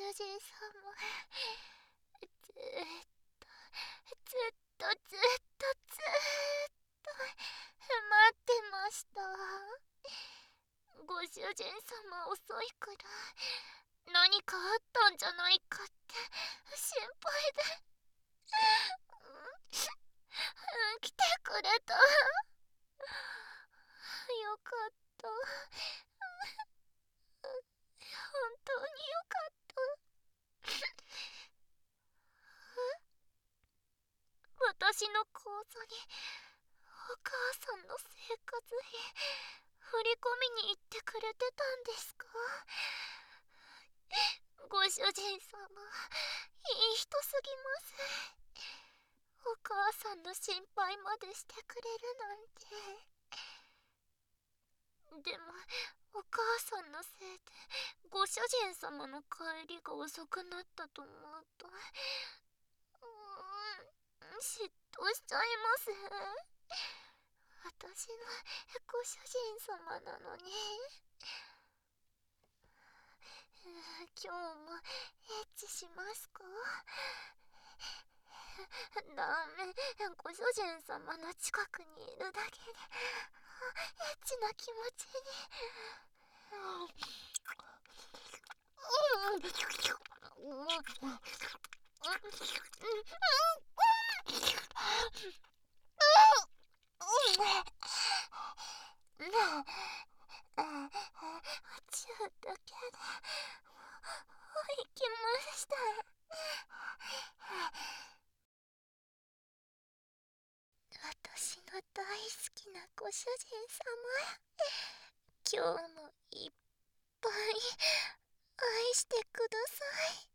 主人様、ずっとずっとずっとずっと待ってました。ご主人様遅いから、何かあったんじゃないかって心配で。来てくれた。よかった。本当によかった。私の口座にお母さんの生活費振り込みに行ってくれてたんですか？ご主人様、いい人すぎます。お母さんの心配までしてくれるなんて。でもお母さんのせいでご主人様の帰りが遅くなったと思うと、嫉妬しちゃいます。私のご主人様なのに。今日もエッチしますか？ダメ、ご主人様の近くにいるだけでエッチな気持ちに。ちゅうだけで行きました。私の大好きなご主人様、今日もいっぱい愛してください。